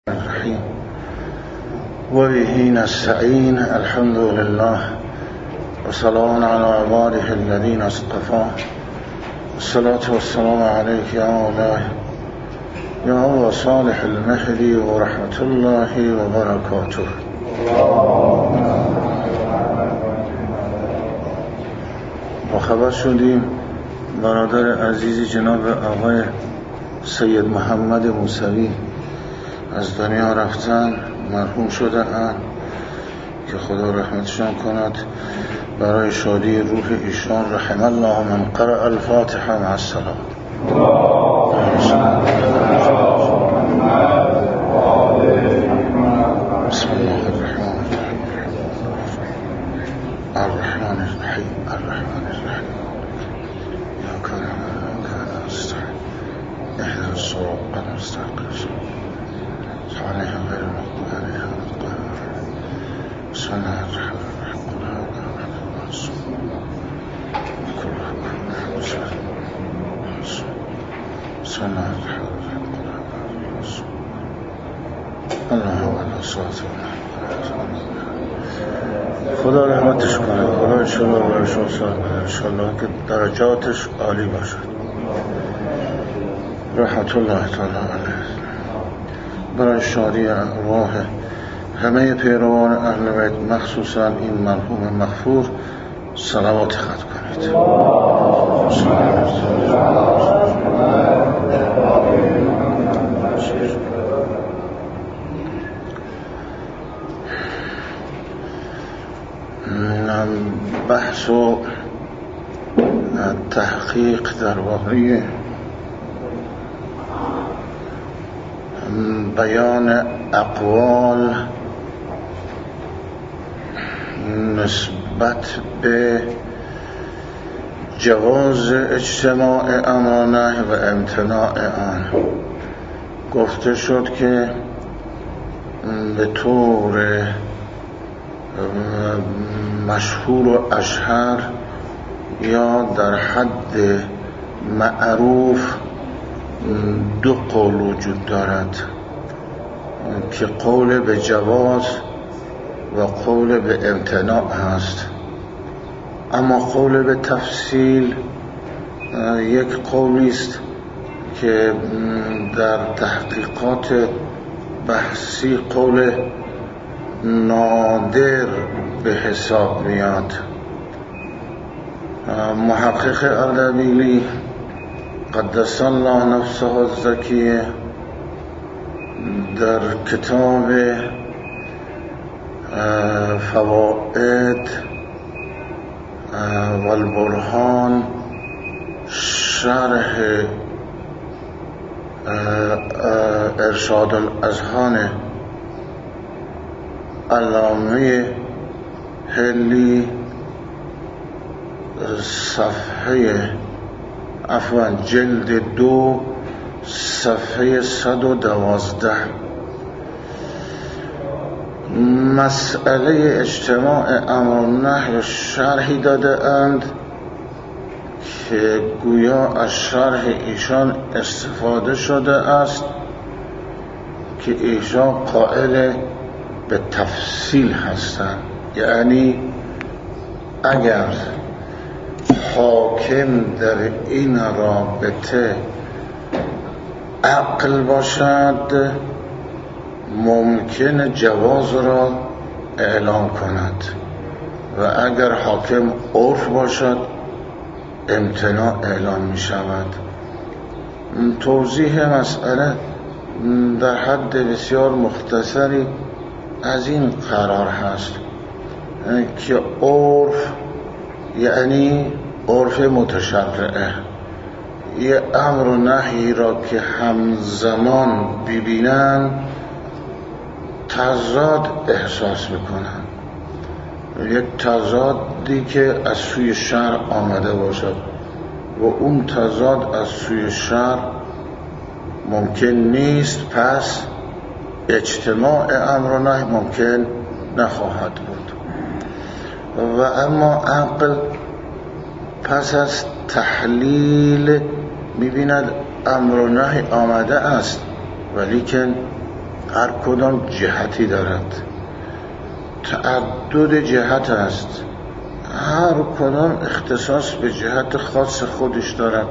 الرحيم وبه نستعين. الحمد لله وسلام على عباده الذين اصطفى. الصلاة والسلام عليك يا مولاي يا أبا صالح المهدي ورحمة الله وبركاته. با خبر شدیم برادر عزیزی جناب آقای سید محمد موسوی از دنیا رفتن، مرحوم شده‌اند که خدا رحمتشان کند. برای شادی روح ایشان رحم الله من قرأ الفاتحه مع السلام. بسم الله الرحمن الرحیم الرحمن الرحیم یا کریم یا نستعین اهدنا الصراط المستقیم عليهم غير المغضوب عليهم ولا الضالين. بسم الله الرحمن الرحيم قل بسم الله الرحمن الرحيم اللهم صل خدا رحمتش کنه. خدا انشاءالله برایشون انشاءالله که درجاتش عالی باشد. رحمت الله تعالی علیه. برای شادی ارواح همه پیروان اهل بیت مخصوصا این مرحوم مغفور صلوات ختم کنید. بحث و تحقیق درباره بیان اقوال نسبت به جواز اجتماع امر و نهی و امتناع آن. گفته شد که به طور مشهور و اشهر یا در حد معروف دو قول وجود دارد که قول به جواز و قول به امتناع هست. اما قول به تفصیل یک قولی است که در تحقیقات بحثی قول نادر به حساب میاد. محقق اردبیلی قدس الله نفسه الزکیه در کتاب فوائد والبرهان شرح ارشاد الاذهان علامه هلی جلد 2 صفحه 112 مسئله اجتماع امر و نهی شرحی داده اند که گویا از شرح ایشان استفاده شده است که ایشان قائل به تفصیل هستند. یعنی اگر حاکم در این رابطه عقل باشد ممکن جواز را اعلام کند و اگر حاکم عرف باشد امتناع اعلام می شود. توضیح مسئله در حد بسیار مختصری از این قرار هست که عرف یعنی عرف متشرعه یه امر و نهی را که همزمان ببینن تضاد احساس میکنن. یک تضادی که از سوی شرع آمده باشد و اون تضاد از سوی شرع ممکن نیست، پس اجتماع امر و نهی ممکن نخواهد بود. و اما عقل پس از تحلیل میبیند امر و نهی آمده است ولیکن هر کدام جهتی دارد، تعدد جهت است، هر کدام اختصاص به جهت خاص خودش دارد.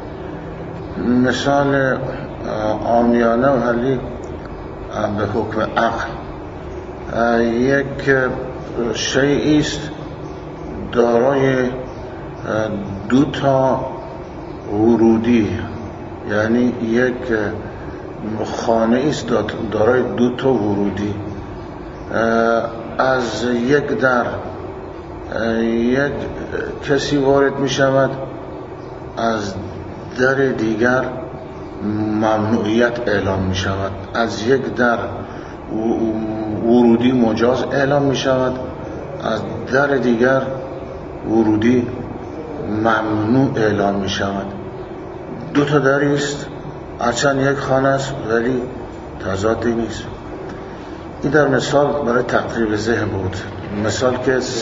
مثال عامیانه ولی به حکم عقل، یک شیئی است دارای دو تا ورودی، یعنی یک خانه است دارای دو تا ورودی. از یک در یک کسی وارد می شود، از در دیگر ممنوعیت اعلام می شود. از یک در ورودی مجاز اعلام می شود، از در دیگر ورودی ممنوع اعلام می شود. دو تا دری است، هرچند یک خانه است ولی تضادی نیست. این در مثال برای تقریب ذهن بود، مثال که 100%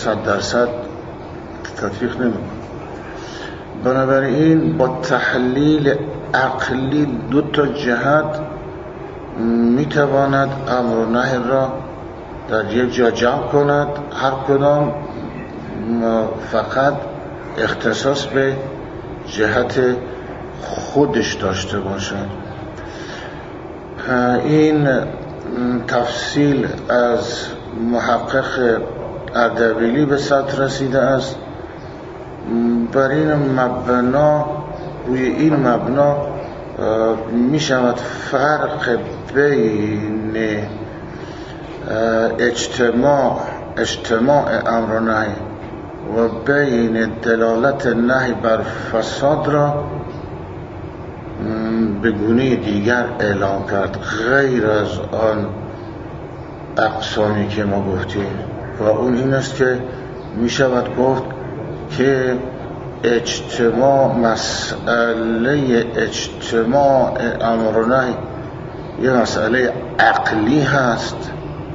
تطبیق نمی کنه. بنابراین با تحلیل عقلی دو تا جهت می تواند امر و نهی را در یک جا جمع کند، هر کدام فقط اختصاص به جهت خودش داشته باشد. این تفصیل از محقق اردبیلی به سطر رسیده است. بر این مبنا، روی این مبنا می شود فرق بین اجتماع امر و نهی و بین دلالت نهی بر فساد را به گونه دیگر اعلام کرد، غیر از آن اقسامی که ما گفتیم، و اون این است که می شود گفت که مسئله اجتماع امر و نهی یه مسئله عقلی هست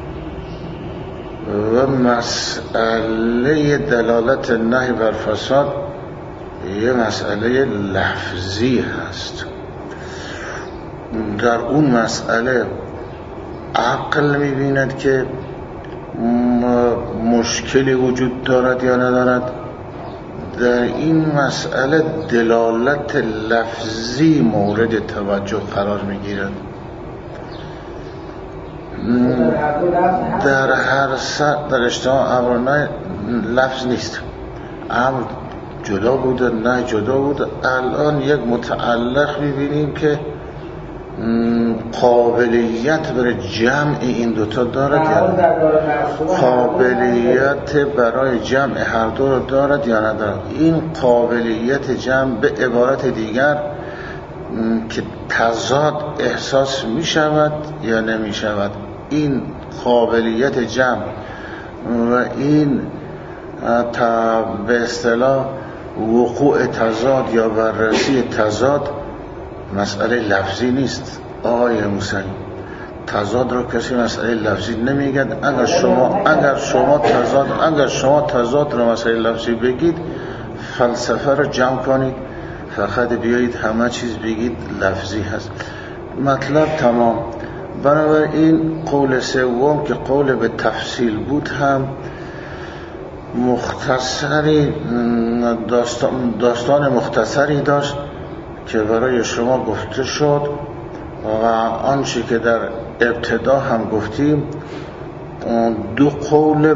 و مسئله دلالت نهی بر فساد یه مسئله لفظی هست. در اون مسئله عقل می‌بیند که مشکلی وجود دارد یا ندارد، در این مسئله دلالت لفظی مورد توجه قرار می‌گیرد. در هر سطح در اجتماع امر نه لفظ نیست، امر جدا بوده نه جدا بوده. الان یک متعلق می‌بینیم که قابلیت برای جمع این دوتا دارد یا قابلیت برای جمع هر دو رو دارد یا ندارد. این قابلیت جمع به عبارت دیگر که تضاد احساس می شود یا نمی شود، این قابلیت جمع و این به اصطلاح وقوع تضاد یا بررسی تضاد مسئله لفظی نیست. آقای موسوی، تضاد رو کسی مسئله لفظی نمیگد. اگر شما تضاد رو مسئله لفظی بگید، فلسفه رو جمع کنید، فقط بیایید همه چیز بگید لفظی هست، مطلب تمام. بنابراین قول سوم که قول به تفصیل بود هم مختصری داستان مختصری داشت که برای شما گفته شد و آنچه که در ابتدا هم گفتیم، دو قول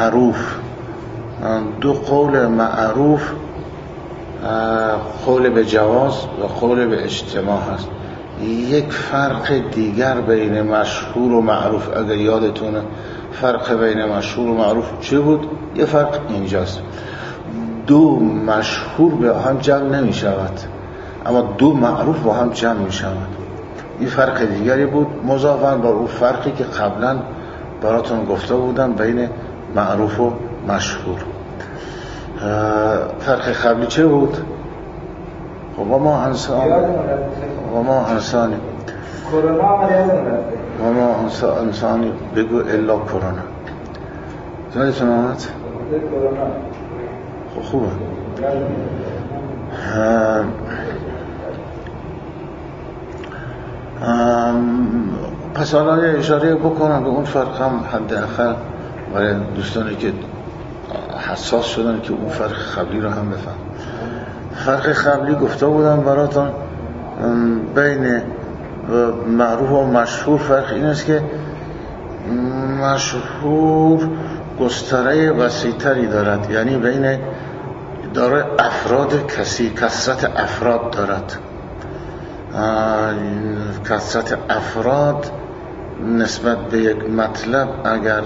معروف، قول به جواز و قول به اجتماع هست. یک فرق دیگر بین مشهور و معروف، اگر یادتونه فرق بین مشهور و معروف چه بود؟ یه فرق اینجاست، دو مشهور به هم جمع نمی شود، اما دو معروف با هم جمع می شود. این فرق دیگری بود، مضافاً با اون فرقی که قبلا براتون گفته بودم بین معروف و مشهور. فرق قبلی چه بود؟ و ما انسانی بگو الا کرونا. یادتون آمد؟ خوبه. پس حالا یه اشاره بکنم به اون فرق هم حداقل برای دوستانی که حساس شدن که اون فرق قبلی رو هم بفهم. فرق قبلی گفته بودم براتون بین معروف و مشهور. فرق این است که مشهور گستره وسیع‌تری دارد، یعنی بین داره افراد کثرت افراد دارد. کثرت افراد نسبت به یک مطلب اگر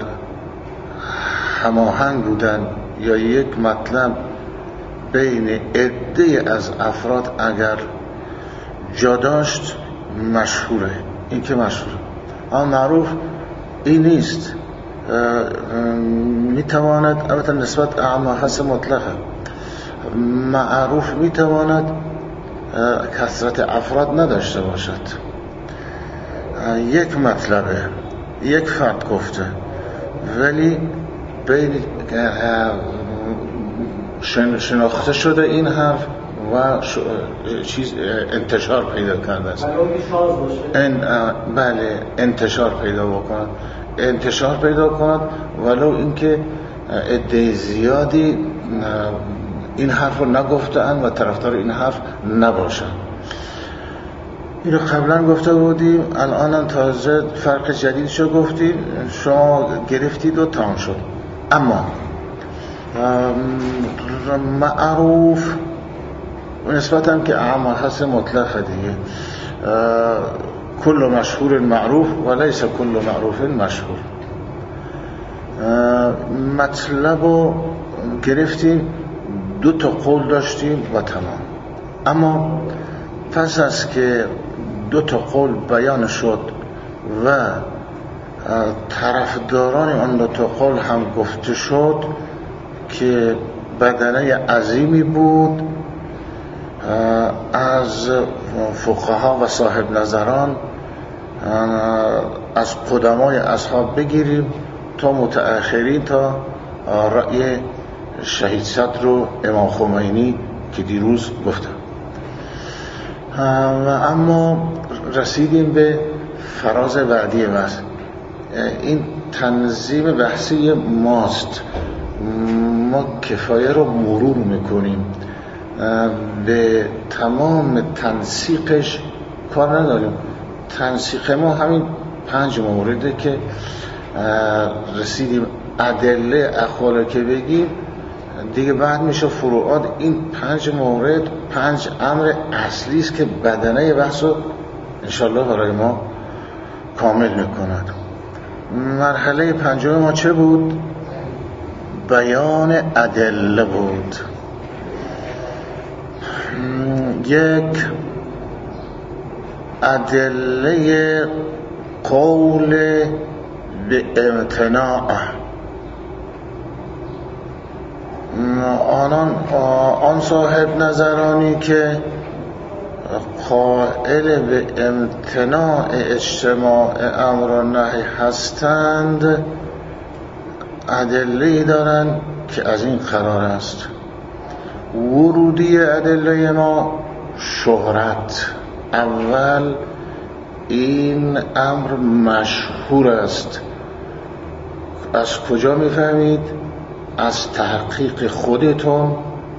هماهنگ بودن یا یک مطلب بین عده از افراد اگر جا داشت مشهوره. این که مشهوره. اما معروف این نیست. میتواند البته نسبت اعم حس مطلقه. معروف میتواند کثرت افراد نداشته باشد، یک مطلبه، یک فرد گفته، ولی بین شناخته شده این حرف و چیز انتشار پیدا کرده است. بله، انتشار پیدا کند ولو اینکه عده زیادی این حرف رو نگفتن و طرفدار این حرف نباشن. این رو قبلا گفته بودیم، الان هم تازه فرق جدیدشو گفتیم، شما گرفتید و تمام شد. اما معروف نسبتاً که اعم حس مطلقه دیگه، کل مشهور معروف و لیس کل معروف مشهور. مطلب رو گرفتیم، 2 قول داشتیم و تمام. اما پس از که 2 قول بیان شد و طرفداران آن 2 قول هم گفته شد که بدنه عظیمی بود از فقها و صاحب نظران، از قدمای اصحاب بگیریم تا متأخرین، تا رأی شهید صدر و امام خمینی که دیروز گفتم. و اما رسیدیم به فراز بعدی بحث. این تنظیم بحثی ماست، ما کفایه رو مرور میکنیم، به تمام تنسیقش کار نداریم. تنسیق ما همین 5 مورده که رسیدیم. ادله اقوال که بگیم دیگه بعد میشه فروعات. این 5 مورد 5 امر اصلی است که بدنه بحث رو انشالله برای ما کامل میکند. مرحله 5 ما چه بود؟ بیان ادله بود. یک ادله قول به امتناع. آن صاحب نظرانی که قائل به امتناع اجتماع امر و نهی هستند ادله‌ای دارند که از این قرار است. ورودی ادله ما شهرت. اول این امر مشهور است. از کجا میفهمید؟ از تحقیق خودتون.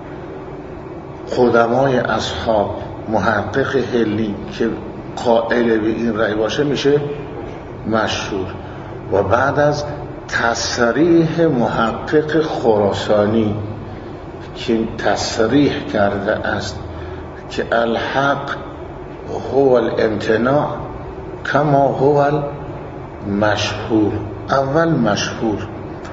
قدمای اصحاب، محقق هلی که قائل به این رأی باشه میشه مشهور. و بعد از تصریح محقق خراسانی که تصریح کرده است که الحق هو الامتناع کما هو المشهور. اول مشهور.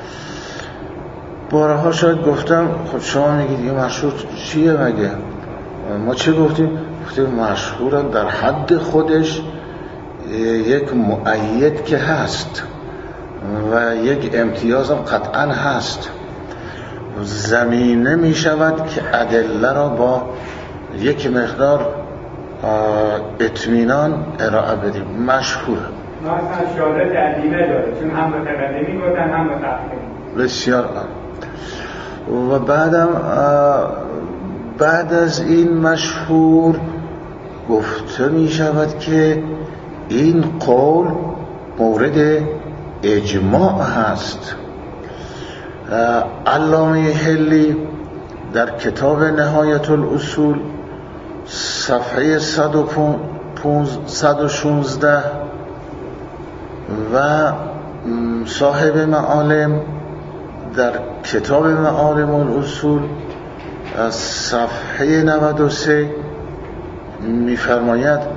بارها شاید گفتم، خب شما میگید این مشهور چیه مگه؟ ما چه گفتیم مشهور در حد خودش یک مؤید که هست و یک امتیاز هم قطعا هست. زمینه می شود که ادله را با یک مقدار اطمینان ارائه بدیم. مشهوره. ما اصلا شهرت عظیمه داره، چون هم متقدمی گفتن هم متأخرین. بسیار. و بعد از این مشهور گفته می شود که این قول مورد اجماع هست. علامه حلی در کتاب نهایت الاصول صفحه 116 و صاحب معالم در کتاب معالم الاصول از صفحه 93 می‌فرماید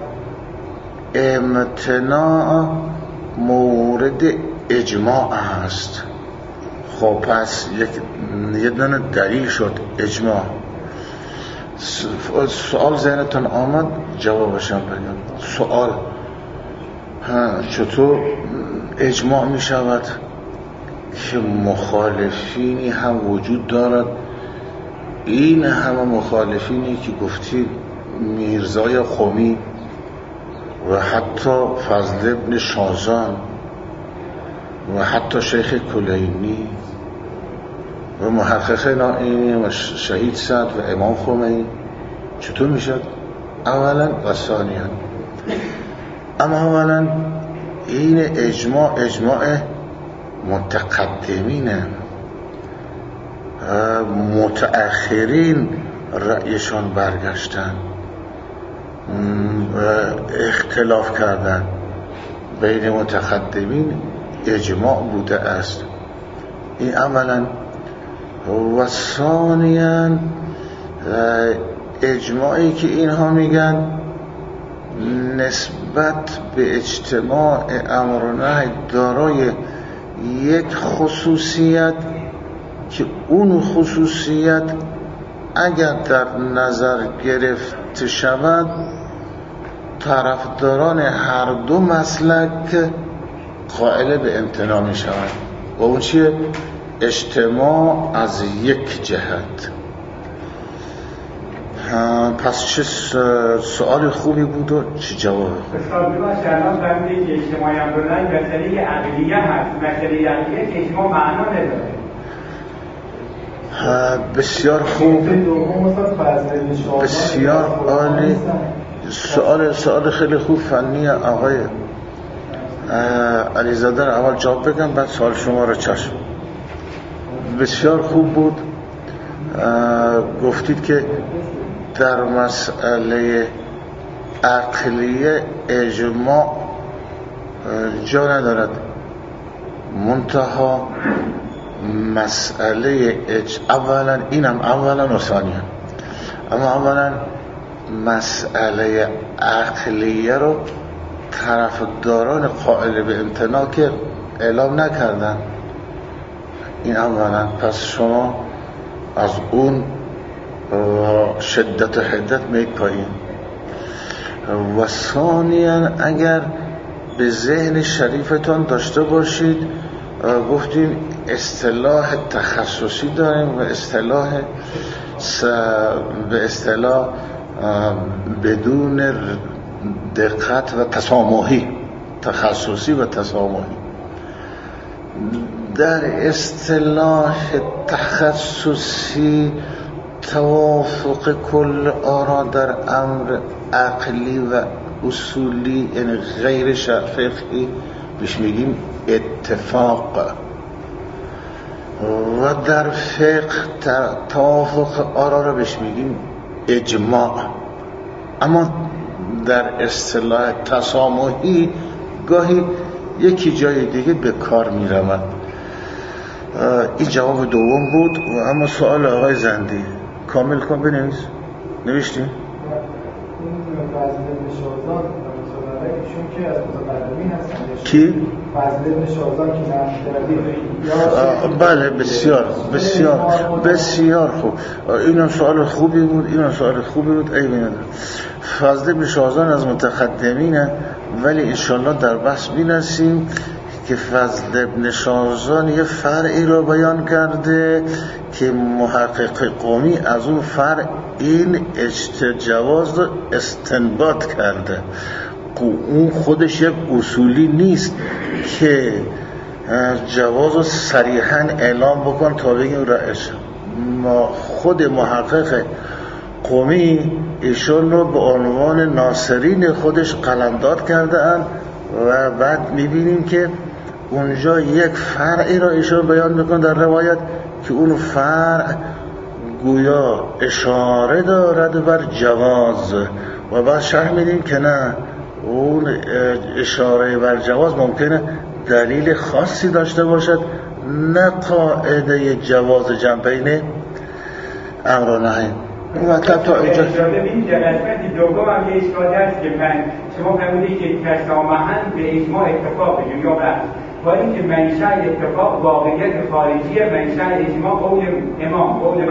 امتناع مورد اجماع هست. خب پس یه دونه دلیل شد اجماع. سوال ذهنتون آمد جوابشم بگم. سوال چطور اجماع می شود که مخالفینی هم وجود دارد؟ این همه مخالفینی که گفتید میرزای قمی و حتی فضل ابن شازان و حتی شیخ کلینی و محقق نائینی و شهید سعد و امام خمینی، چطور میشد؟ اولا و ثانیا، اما اولا این اجماع متقدمینه، متأخرین رأیشان برگشتن اختلاف کردن. بین متقدمین اجماع بوده است. این اولا. و ثانیاً اجماعی که اینها میگن نسبت به اجتماع امر و نهی دارای یک خصوصیت که اون خصوصیت اگر در نظر گرفته شود طرفداران هر دو مسلک قائل به امتناع می شود. و اون چیه؟ اجتماع از یک جهت. پس چه سوال خوبی بود و چه جواب؟ استاد باشه الان فهمیدید که اجتماعی هم بودن مسئله عقلیه هست. مسئله عقلیه که اجتماع معنا نداره. بسیار خوب، بسیار عالی. سوال خیلی خوب فنی آقای علیزاده رو اول جواب بگم بعد سوال شما رو چشم. بسیار خوب بود. گفتید که در مسئله عقلیه اجماع جا ندارد، منتها مسئله اولا اینم اولا و ثانیا، اما اولا مسئله عقلیه رو طرفداران قائل به امتناع که اعلام نکردن. این اولا. پس شما از اون شدت و حدت میید پایین. و ثانیا اگر به ذهن شریفتان داشته باشید گفتیم اصطلاح تخصصی داریم و به اصطلاح بدون دقت و تسامحی، تخصصی و تسامحی. در اصطلاح تخصصی توافق کل آرا در امر عقلی و اصولی یعنی غیر فقهی بهش میگیم اتفاق، و در فقه توافق آرا رو بهش میگیم اجماع. اما در اصطلاح تسامحی گاهی یکی جای دیگه به کار میرود. این جواب دوم بود. و اما سوال آقای زندی کامل کن بنویس. نوشتی؟ کی؟ فضل ابن شازان که بله بسیار خوب. اینم سوال خوبی بود. عیبی نداره. فضل ابن شازان از متقدمینه، ولی انشالله در بحث می‌رسیم که فضل ابن شازان یه فرعی رو بیان کرده که محقق قمی از اون فرع این جواز رو استنباط کرده. اون خودش یک اصولی نیست که جواز رو صریحاً اعلام بکن تا بگیم رأیش. خود محقق قمی ایشون رو به عنوان ناصرین خودش قلمداد کرده اند و بعد میبینیم که اونجا یک فرعی را ایشان بیان میکنه در روایت که اون فرع گویا اشاره دارد بر جواز و بعد شرح میدیم که نه، اون اشاره بر جواز ممکنه دلیل خاصی داشته باشد، نه قاعده جواز جنبین امر و نهی. این مطلب تا اینجا ببینید در قسمت دوم هم یه اشکالی هست که شما فرمودید که تسامحاً به اجماع اتفاق بگیم یا بس با اینکه منشأ اتفاق واقعیت خارجی منشأ اجماع قول امام، قول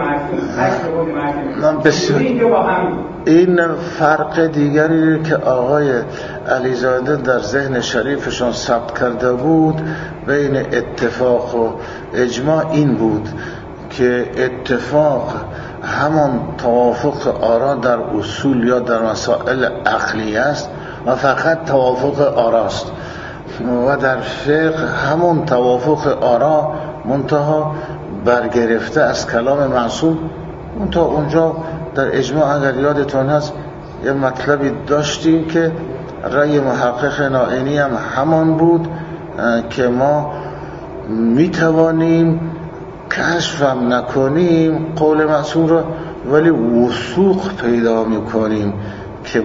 معصوم. این فرق دیگری که آقای علیزاده در ذهن شریفشان ثبت کرده بود بین اتفاق و اجماع این بود که اتفاق همان توافق آرا در اصول یا در مسائل عقلی است و فقط توافق آراست، و در فقه همون توافق آرا منتها برگرفته از کلام معصوم. منتها اونجا در اجماع اگر یادتون هست یه مطلبی داشتیم که رأی محقق نائینی هم همان بود که ما میتوانیم کشفم نکنیم قول معصوم را، ولی وثوق پیدا میکنیم که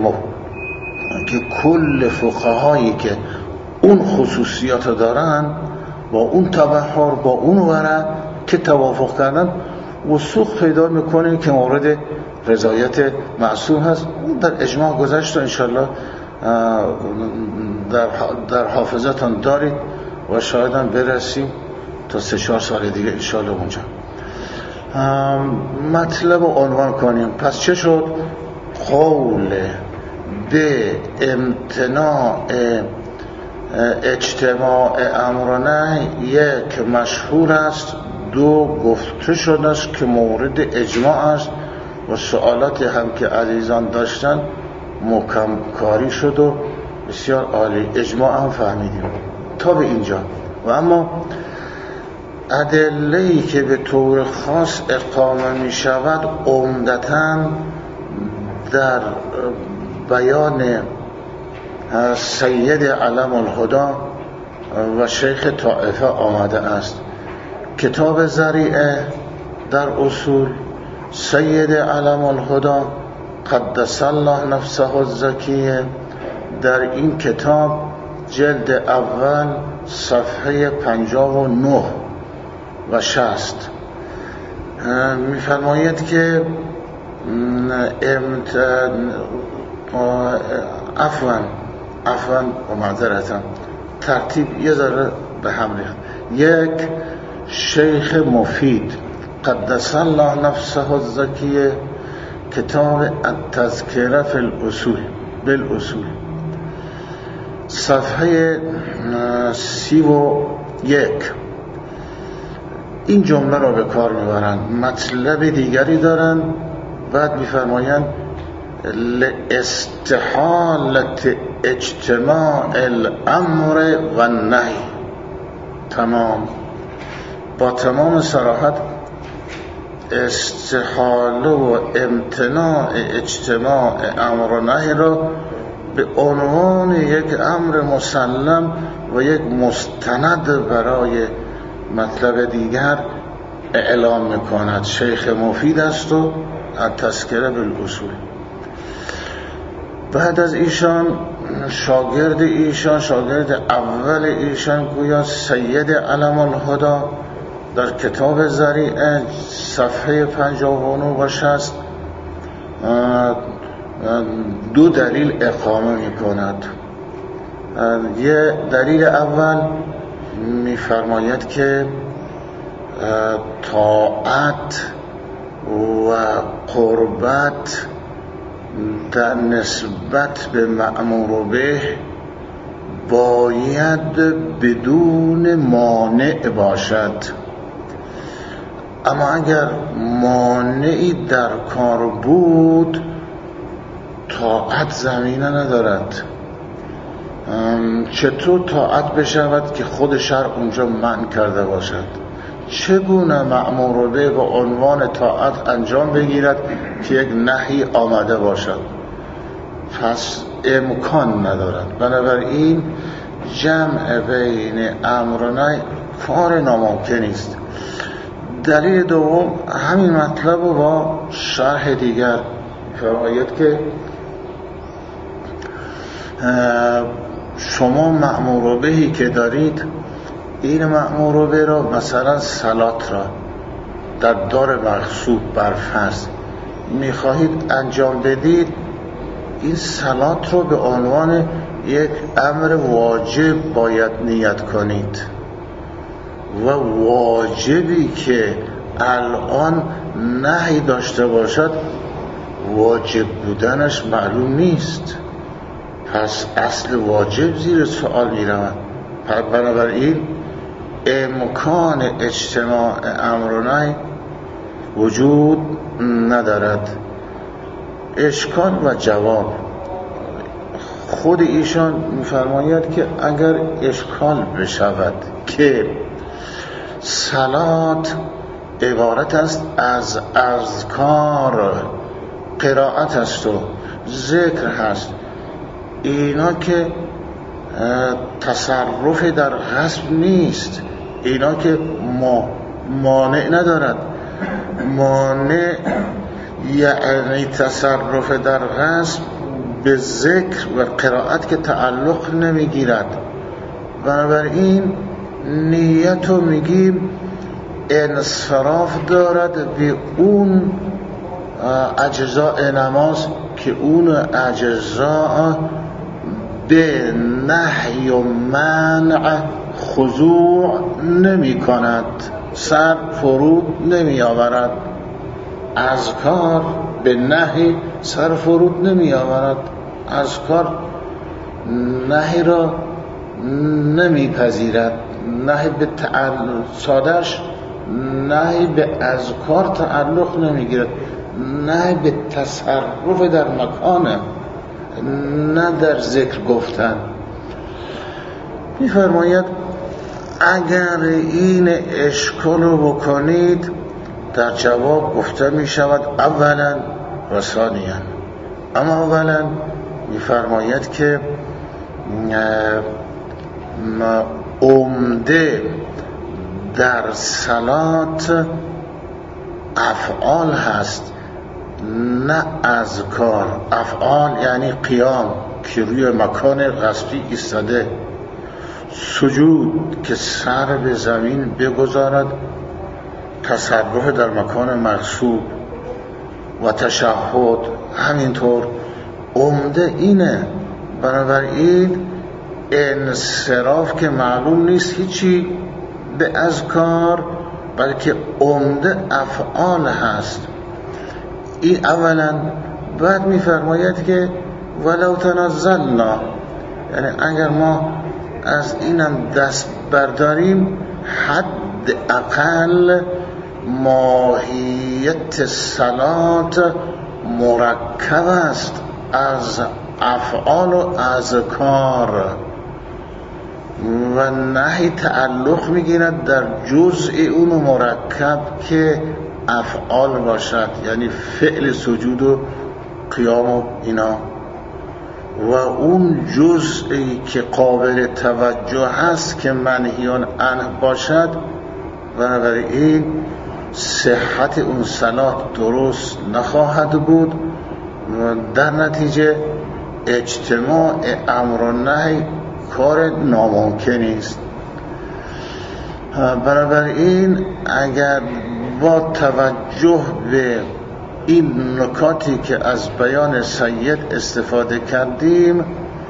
کل فقهایی که اون خصوصیات دارن با اون تبحر با اون ورع که توافق کردن وثوق پیدا میکنیم که مورد رضایت معصوم هست. اون در اجماع گذشت و انشالله در حافظتان دارید و شاید هم برسیم تا 3-4 سال دیگه انشالله اونجا. مطلب رو عنوان کنیم. پس چه شد؟ قول به امتناع اجتماع امر و نهی یک مشهور است، دو گفته شده است که مورد اجماع است و سوالاتی هم که عزیزان داشتن محکم کاری شد و بسیار عالی، اجماع هم فهمیدیم تا به اینجا. و اما ادله‌ای که به طور خاص اقامه می شود عمدتاً در بیان سید علم الهدی و شیخ طائفه آمده است. کتاب ذریعه در اصول سید علم الهدی قدس الله نفسه الزکیه در این کتاب جلد اول صفحه 59 و 60 می‌فرماید که عفوا و معذرتم ترتیب یه ذره به هم ریخت. یک، شیخ مفید قدس الله نفسه الزکیه کتاب التذکره فی الاصول بالاصول صفحه 31 این جمله را به کار میبرند، مطلب دیگری دارند، بعد میفرمایند لاستحالت اجتماع الامر و النهی. تمام، با تمام صراحت استحاله و امتناع اجتماع امر و نهی را به عنوان یک امر مسلم و یک مستند برای مطلب دیگر اعلام میکند. شیخ مفید است و التذکره بالاصول. بعد از ایشان شاگرد اول ایشان گویا سید علم الهدی در کتاب ذریعه صفحه 59 و 60 دو دلیل اقامه میکند. یه دلیل اول میفرماید که طاعت و قربت در نسبت به مأمور به باید بدون مانع باشد، اما اگر مانعی در کار بود طاعت زمینه ندارد. چطور طاعت بشود که خود شرع اونجا منع کرده باشد؟ چگونه مأمور به و عنوان طاعت انجام بگیرد که یک نهی آمده باشد؟ پس امکان ندارد. بنابراین جمع بین امر و نهی کار ناممکنی است. دلیل دوم همین مطلب رو با شرح دیگر فرماید که شما مأمور بهی که دارید، این مأمور به را مثلا صلات را در دار مغصوب برفرض میخواهید انجام بدید، این صلات رو به عنوان یک امر واجب باید نیت کنید و واجبی که الان نهی داشته باشد واجب بودنش معلوم نیست، پس اصل واجب زیر سوال می‌رود. بنابراین امکان اجتماع امر و نهی وجود ندارد. اشکال و جواب خود ایشان می‌فرماید که اگر اشکال بشود که صلات عبارت است از اذکار، قرائت است و ذکر هست، اینا که تصرف در غصب نیست، اینا که مانع ندارد. مانع یعنی تصرف در غصب به ذکر و قرائت که تعلق نمیگیرد. بنابراین نیت رو میگیم انصراف دارد به اون اجزاء نماز که اون اجزاء به نهی و منع خضوع نمی کند، سر فرود نمی آورد. اذکار به نهی سر فرود نمی آورد، اذکار نهی را نمی پذیرد، نهی به سادش نهی به اذکار تعلق نمی گیرد، نهی به تصرف در مکانه، نه در ذکر گفتن. می‌فرماید اگر این اشکال رو بکنید در جواب گفته می شود اولا و ثانیا. اما اولا می‌فرماید که عمده در صلات افعال هست نه اذکار. افعال یعنی قیام که روی مکان غصبی ایستاده، سجود که سر به زمین بگذارد، تصرف در مکان مغصوب و تشهد همینطور. عمده اینه. بنابراین انصراف که معلوم نیست هیچی به اذکار، بلکه عمده افعال هست. این اولا. بعد میفرماید که ولو تنزلنا، یعنی اگر ما از اینم دست برداریم، حد اقل ماهیت صلات مرکب است از افعال و اذکار و نهی تعلق میگیرد در جزء اون مرکب که افعال باشد، یعنی فعل سجود و قیام و اینا، و اون جزئی که قابل توجه هست که منهیان عنه باشد. بنابراین صحت اون صلات درست نخواهد بود و در نتیجه اجتماع امر و نهی کار ناممکنی است. بنابراین اگر با توجه به این نکاتی که از بیان سید استفاده کردیم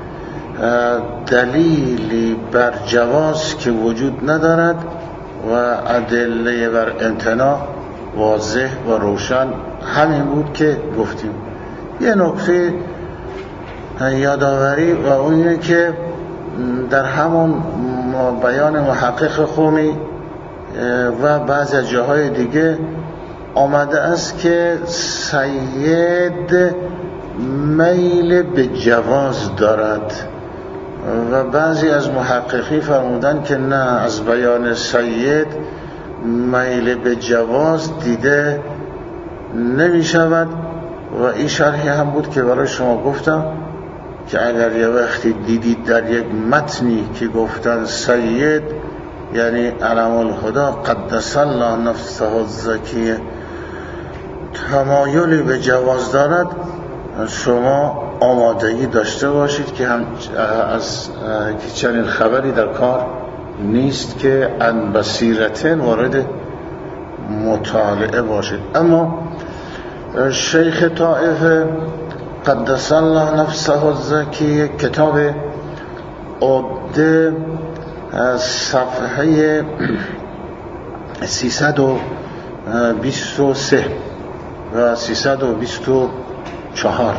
دلیلی بر جواز که وجود ندارد و ادله بر امتناع واضح و روشن همین بود که گفتیم. یه نکته یادآوری و اون اینه که در همون بیان محقق خومی و بعضی از جاهای دیگه آمده است که سید میل به جواز دارد و بعضی از محققی فرمودن که نه، از بیان سید میل به جواز دیده نمی شود و این شرحی هم بود که برای شما گفتم که اگر یه وقتی دیدید در یک متنی که گفتن سید یعنی علم الهدا قدس الله نفسه الزکیه تمایلی به جواز دارد، شما آمادگی داشته باشید که چنین خبری در کار نیست که عن بصیرتن وارد مطالعه باشید. اما شیخ طائفه قدس الله نفسه الزکیه کتاب عقده صفحه 323 و 324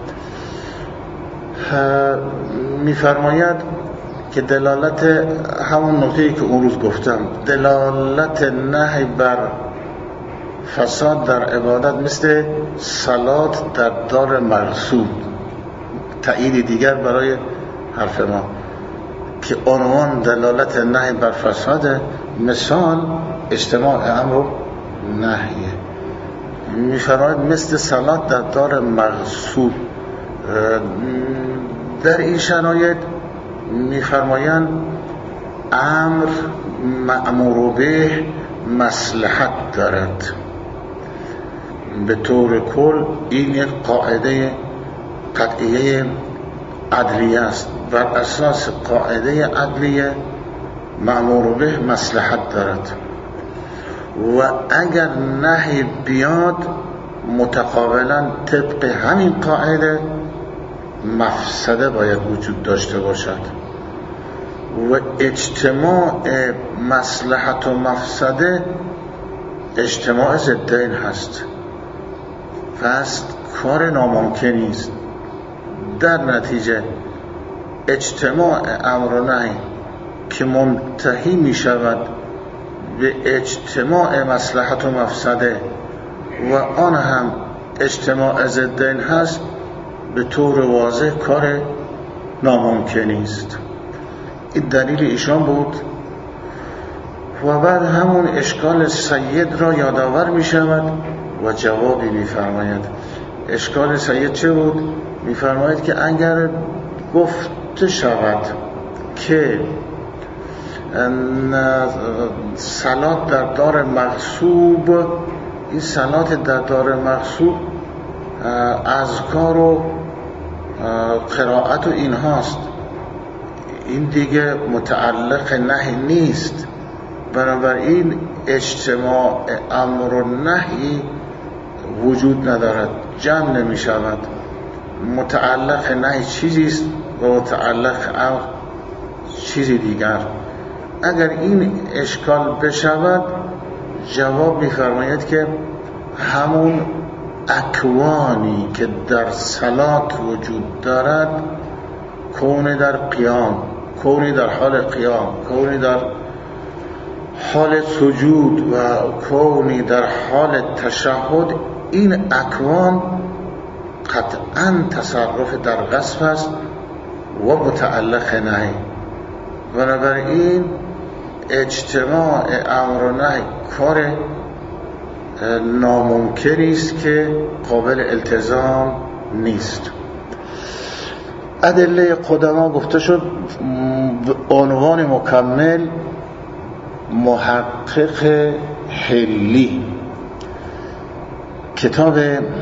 می‌فرماید که دلالت همون نکته‌ای که اون روز گفتم، دلالت نهی بر فساد در عبادت مثل صلات در دار مغصوب، تأیید دیگر برای حرف ما که عنوان دلالت نهی بر فساد، مثال اجتماع امر و نهیه. می‌فرماید مثل صلات در دار مغصوب. در این شرایط می‌فرمایند امر مأمور به مصلحت دارد. به طور کل این یک قاعده قطعیه عدلیه است. بر اساس قاعده عدلیه مأمور به مصلحت دارد و اگر نهی بیاد متقابلا طبق همین قاعده مفسده باید وجود داشته باشد و اجتماع مصلحت و مفسده اجتماع ضدین هست، پس کار ناممکنی است. در نتیجه اجتماع امر و نهی که منتهی می شود به اجتماع مصلحت و مفسده و آن هم اجتماع ضدین هست، به طور واضح کار ناممکنی است. این دلیل ایشان بود و بعد همون اشکال سید را یادآور می شود و جوابی می فرماید. اشکال سید چه بود؟ می فرماید که اگر گفته شود که صلات در دار مغصوب، این صلات در دار مغصوب اذکار و قرائت و این هاست، این دیگه متعلق نهی نیست. بنابراین اجتماع امر و نهی وجود ندارد، جمع نمی شود. متعلق نهی چیزی است و متعلق امر چیزی دیگر. اگر این اشکال بشود جواب می‌فرماید که همون اکوانی که در صلات وجود دارد، کونی در قیام، کونی در حال قیام، کونی در حال سجود و کونی در حال تشهد، این اکوان قطعاً تصرف در قصف است و متعلق نهی. بنابراین اجتماع امر و نهی کار ناممکنی است که قابل التزام نیست. ادله قدما گفته شد. عنوان مکمل محقق حلی، کتاب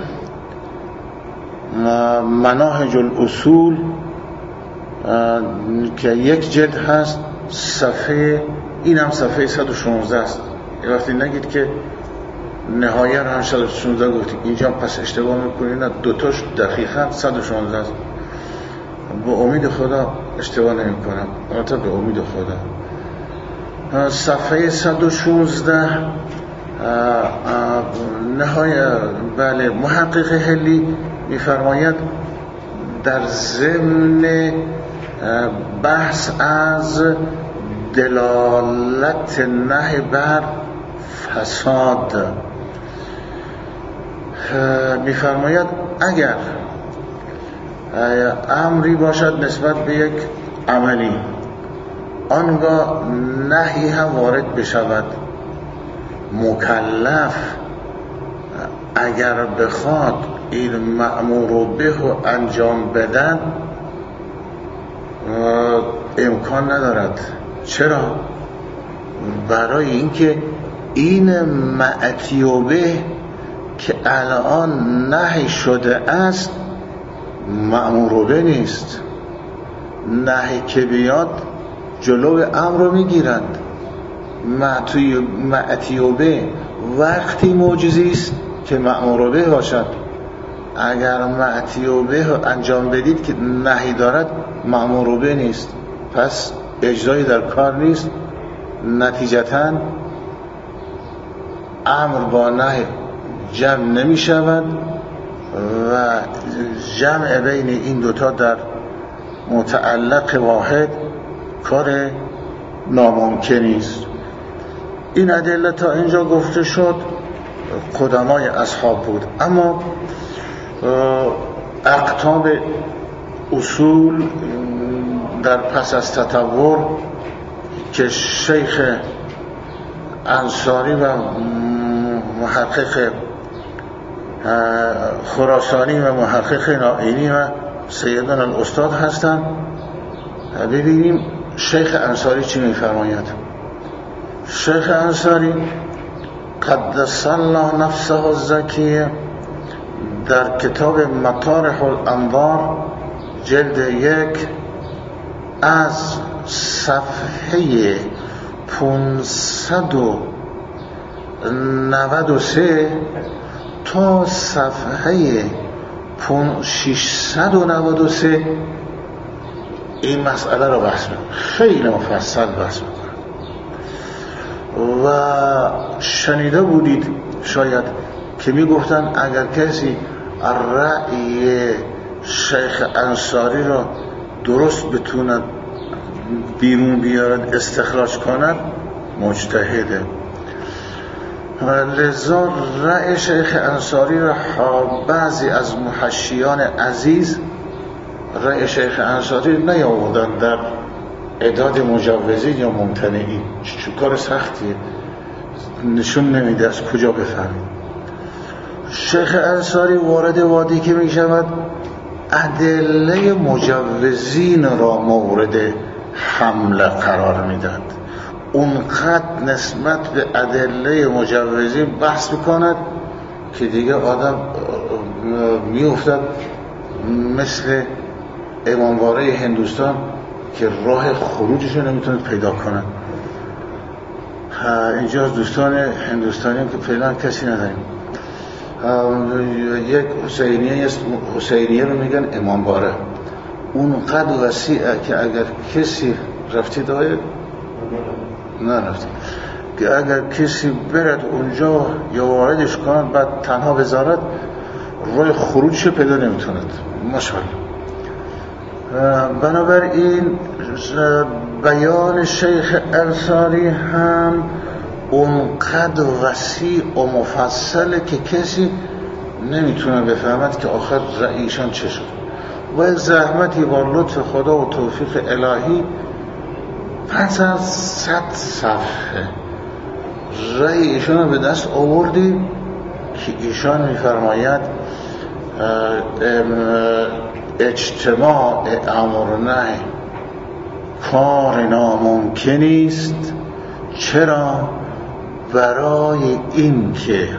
مناهج الاصول که یک جلد هست، صفحه این هم صفحه 116 است. یه وقتی نگید که نهایه هم 116 گفتیم، اینجا پس اشتباه میکنید، نه دوتاش دقیقا 116 است. به امید خدا اشتباه نمی کنم، البته به امید خدا. صفحه 116 نهایه، بله، محقق حلی میفرماید در ضمن بحث از دلالت نهی بر فساد میفرماید اگر امری باشد نسبت به یک عملی، آنگاه نهی هم وارد بشود، مکلف اگر بخواد این مأمور به انجام بدن امکان ندارد. چرا؟ برای اینکه این معتیوبه که الان نهی شده است مأمور به نیست. نهی که بیاد جلو امر رو میگیرند. معتیوبه وقتی معجزی است که مأمور به باشد. اگر معتیوبه انجام بدید که نهی دارد مأمور به نیست، پس اجرایی در کار نیست. نتیجتاً امر با نهی جمع نمی شود و جمع بین این دوتا در متعلق واحد کار ناممکنی است. این ادله تا اینجا گفته شد قدمای اصحاب بود. اما اقطاب اصول در پس از تطور که شیخ انصاری و محقق خراسانی و محقق نائینی و سیدنا الاستاد هستند، ببینیم شیخ انصاری چی می‌فرماید. شیخ انصاری قدس الله نفسه الزکیه در کتاب مطارح الانوار جلد 1 از صفحه 593 تا صفحه 693 این مسئله رو بحث میکنه، خیلی مفصل بحث میکنه. و شنیده بودید شاید که میگفتن اگر کسی رأی شیخ انصاری را درست بتوند بیرون بیارد استخراج کند مجتهده. لذا رأی شیخ انصاری را بعضی از محشیان عزیز رأی شیخ انصاری نیاوردن در اعداد مجوزین یا ممتنعین. چه کار سختیه، نشون نمیده از کجا بفهمید. شیخ انصاری وارد وادی که می شود ادله مجوزین را مورد حمله قرار میداد. اونقدر نسبت به ادله مجوزین بحث میکند که دیگه آدم میافتد مثل امامواره هندوستان که راه خروجش رو نمیتونه پیدا کنه. اینجا دوستان هندوستانی هم که فعلا کسی نداریم. یک حسینیه رو میگن امامواره، اونقدر وسیعه که اگر کسی رفتید نه رفتید که اگر کسی برد اونجا یا واردش کند بعد تنها بذارد راه خروجش پیدا نمیتوند. ماشاءالله. بنابراین بیان شیخ انصاری هم اونقدر وسیع و مفصله که کسی نمیتونه بفهمد که آخر رأیشان چه شد. و زحمتی با لطف خدا و توفیق الهی پس از 100 صفحه رأی ایشان رو به دست آوردیم که ایشان میفرماید اجتماع امر نهی کار ناممکنی است. چرا؟ برای این که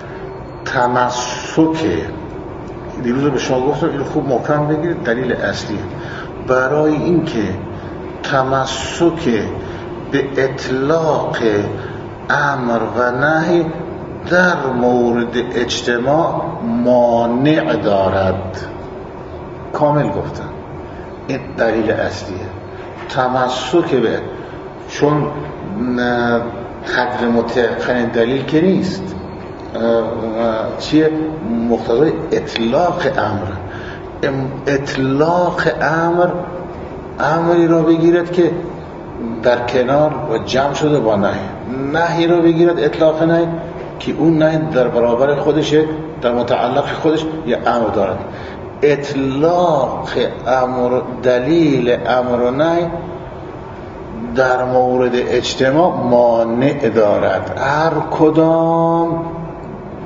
تمسک، دیروز به شما گفتم این خوب محکم بگیرید، دلیل اصلی برای این که تمسک به اطلاق امر و نهی در مورد اجتماع مانع دارد. کامل گفتم این دلیل اصلیه. تمسک به، چون قدر متقن دلیل که نیست، چیه؟ مقتضای اطلاق امر. اطلاق امری را بگیرد که در کنار و جمع شده با نهی. نهی را بگیرد اطلاق نهی که اون نهی در برابر خودشه، در متعلق خودش یه امر دارد. اطلاق امر، دلیل امر و نهی در مورد اجتماع مانع دارد. هر کدام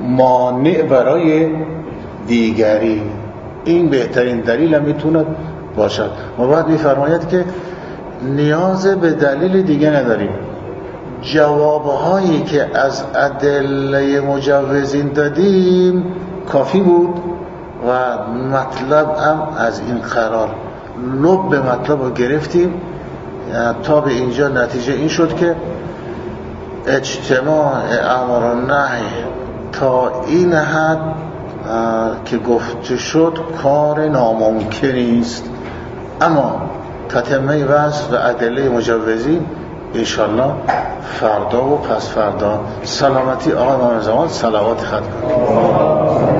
مانع برای دیگری. این بهترین دلیل هم میتوند باشد. ما باید میفرماید که نیاز به دلیل دیگه نداریم. جوابهایی که از ادله مجوزین دادیم کافی بود و مطلب هم از این قرار لب به مطلب رو گرفتیم تا به اینجا. نتیجه این شد که اجتماع امر و نهی تا این حد که گفته شد کار ناممکنی است، اما تتمه وصف و ادله مجوزین انشالله فردا و پس فردا. سلامتی آقای امام زمان، صلوات ختم کنید.